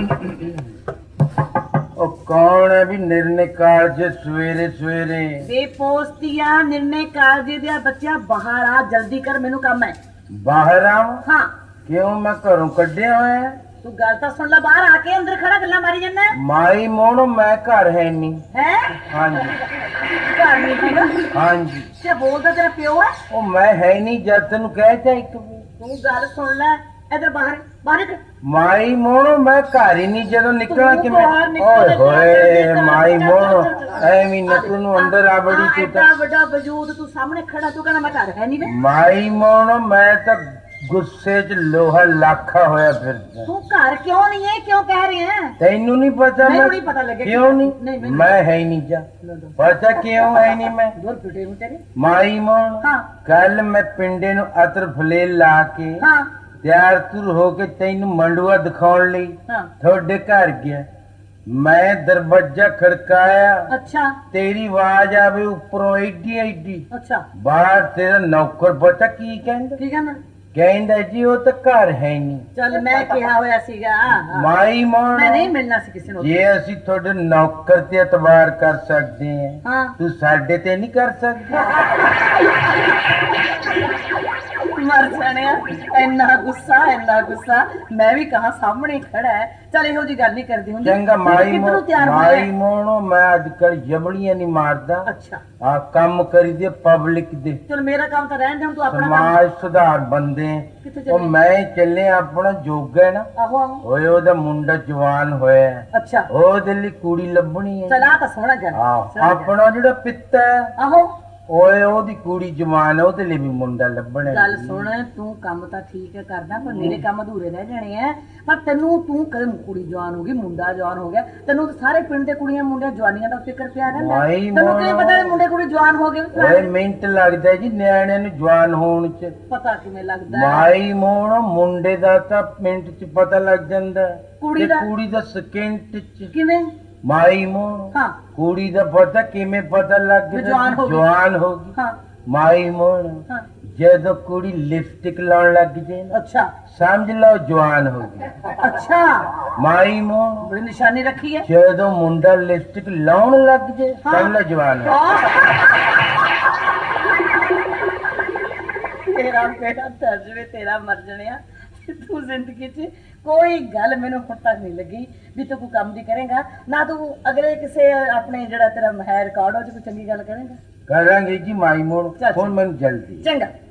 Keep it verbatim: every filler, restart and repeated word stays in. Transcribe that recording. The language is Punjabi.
ओ कौन है भी निर्णय काल जे सवेरे सवेरे बेपोस्तिया निर्णय काल जे दिया बच्चा बाहर आ जल्दी कर मेनू काम है बाहर आऊं हाँ क्यों मैं घरों कड्ढे होए तू गल तो सुन ला बाहर आके अंदर खड़ा गल्ला मारी जन्ना माई मोनो मैं घर है नहीं है हाँ जी घर नहीं हैगा हाँ जी ते बोलदा तेरा प्यो है ओ मैं है नहीं जद तेन कहता एक तू गल सुन ले इधर बाहर बाहर कर माई मोनो मैं घर ही नहीं जदों निकलना कि मैं बाहर निकल ओए होए माई मोनो ऐवी नकू नु अंदर आ बड़ी तू इतना बड़ा वजूद तू सामने खड़ा तू कहना मैं घर है नहीं वे माई मोनो मैं तो गुस्से च लोहा लाखा होया फिर तू घर क्यों नहीं है क्यों कह रहे हैं तेनू नहीं पता मैं मैं नहीं पता लगे क्यों नहीं मैं है ही नहीं जा पता क्यों है नहीं मैं दूर पिटे हूं तेरे माई मोन हाँ कल मैं पिंडे नु अतर फलेल ला के हाँ ਤਿਆਰ ਤੁਰ ਹੋ ਕੇ ਤੈਨੂੰ ਮੰਡੂਆ ਦਿਖਾਉਣ ਲਈ ਤੁਹਾਡੇ ਘਰ ਗਿਆ ਮੈਂ ਦਰਵਾਜ਼ਾ ਖੜਕਾਇਆ ਅੱਛਾ ਤੇਰੀ ਆਵਾਜ਼ ਆਵੇ ਉੱਪਰੋਂ ਏਡੀ ਏਡੀ ਅੱਛਾ ਬਾਹਰ ਤੇਰਾ ਨੌਕਰ ਪਤਾ ਕੀ ਕਹਿੰਦਾ ਕੀ ਕਹਿੰਦਾ ਕਹਿੰਦਾ ਜੀ ਉਹ ਤਾਂ ਘਰ ਹੈ ਨਹੀਂ ਚੱਲ ਮੈਂ ਕਿਹਾ ਹੋਇਆ ਸੀਗਾ ਮਾਈ ਮੋਣ ਮੈਂ ਨਹੀਂ ਮਿਲਣਾ ਸੀ ਕਿਸੇ ਨੂੰ ਜੇ ਅਸੀਂ ਤੁਹਾਡੇ ਨੌਕਰ ਤੇ ਇਤਬਾਰ ਕਰ ਸਕਦੇ ਹਾਂ ਤੂੰ ਸਾਡੇ ਤੇ ਨਹੀਂ ਕਰ ਸਕਦੀ मर जाने इन्ना गुस्सा इन्ना गुस्सा मैं भी कहा सामने खड़ा है चल ਇਹੋ ਜੀ ਗੱਲ ਨਹੀਂ ਕਰਦੀ ਹੁੰਦੀ ਚੰਗਾ ਮਾਈ ਮਾਈ ਮੋਣੋ ਮੈਂ ਅੱਜ ਕੱਲ ਜਬੜੀਆਂ ਨਹੀਂ ਮਾਰਦਾ ਅੱਛਾ ਆ ਕੰਮ ਕਰੀਦੇ ਪਬਲਿਕ ਦੇ ਚਲ ਮੇਰਾ ਕੰਮ ਤਾਂ ਰਹਿਣ ਦੇ ਤੂੰ ਆਪਣਾ ਸਮਾਜ ਸੁਧਾਰ ਬੰਦੇ ਉਹ ਮੈਂ ਚੱਲੇ ਆਪਣਾ ਜੋਗਾ ਨਾ ਆਹੋ ਆਹੋ ਓਏ ਉਹਦਾ ਮੁੰਡਾ ਜਵਾਨ ਹੋਇਆ ਅੱਛਾ ਉਹਦੇ ਲਈ ਕੁੜੀ ਲੱਭਣੀ ਹੈ ਚਲ ਆ ਤਾਂ ਸੋਹਣਾ ਗੱਲ ਆਪਣਾ ਜਿਹੜਾ ਪਿੱਤਾ ਆਹੋ ਓਏ ਉਹਦੀ ਕੁੜੀ ਜਵਾਨ ਹੈ ਉਹਦੇ ਲਈ ਵੀ ਮੁੰਡਾ ਲੱਭਣਾ ਗੱਲ ਸੁਣ ਤੂੰ ਕੰਮ ਤਾਂ ਠੀਕ ਕਰਦਾ ਪਰ ਮੇਰੇ ਕੰਮ ਅਧੂਰੇ ਰਹਿ ਜਾਣੇ ਆ ਪਰ ਤੈਨੂੰ ਤੂੰ ਕਦੇ ਕੁੜੀ ਜਵਾਨ ਹੋ ਗਈ ਮੁੰਡਾ ਜਵਾਨ ਹੋ ਗਿਆ ਤੈਨੂੰ ਤਾਂ ਸਾਰੇ ਪਿੰਡ ਦੇ ਕੁੜੀਆਂ ਮੁੰਡਿਆਂ ਜਵਾਨੀਆਂ ਦਾ ਫਿਕਰ ਪਿਆ ਰਹਿੰਦਾ ਤੈਨੂੰ ਕਿਵੇਂ ਪਤਾ ਇਹ ਮੁੰਡੇ ਕੁੜੀ ਜਵਾਨ ਹੋ ਗਏ ਓਏ ਮਿੰਟ ਲੱਗਦਾ ਜੀ ਨਿਆਣਿਆਂ ਨੂੰ ਜਵਾਨ ਹੋਣ ਚ ਪਤਾ ਕਿਵੇਂ ਲੱਗਦਾ ਮਾਈ ਮੋਣ ਮੁੰਡੇ ਦਾ ਤਾਂ ਮਿੰਟ ਚ ਪਤਾ ਲੱਗ ਜਾਂਦਾ ਕੁੜੀ ਦਾ ਕੁੜੀ ਦਾ ਸਕਿੰਟ ਚ ਕਿਵੇਂ ਮਾਈ ਮੋਣ ਹਾਂ ਕੁੜੀ ਦਾ ਪਤਾ ਕਿਵੇਂ ਪਤਾ ਲੱਗ ਗਿਆ ਜਵਾਨ ਹੋ ਗਈ ਹਾਂ ਮਾਈ ਮੋਣ ਹਾਂ ਜਦੋਂ ਕੁੜੀ ਲਿਪਸਟਿਕ ਲਾਉਣ ਲੱਗ ਜੇ ਅੱਛਾ ਸਮਝ ਲਓ ਜਵਾਨ ਹੋ ਗਈ ਅੱਛਾ ਮਾਈ ਮੋਣ ਬੜੀ ਨਿਸ਼ਾਨੀ ਰੱਖੀ ਹੈ ਜਦੋਂ ਮੁੰਡਾ ਲਿਪਸਟਿਕ ਲਾਉਣ ਲੱਗ ਜੇ ਸਮਝ ਲਓ ਜਵਾਨ ਹੋ ਤੇਰਾ ਬੇਟਾ ਤਰਜਵੇ ਤੇਰਾ ਮਰ ਜਣਿਆ तू जिंदगी च कोई गल मैनू हुण तक नहीं लगी भी तू कोई काम नहीं करेगा ना तू अगले किसी अपने जड़ा तेरा है रिकॉर्ड हो कोई चंगी गल करेगा करांगे जी माई मोड़ हुण मैनू जल्दी चंगा।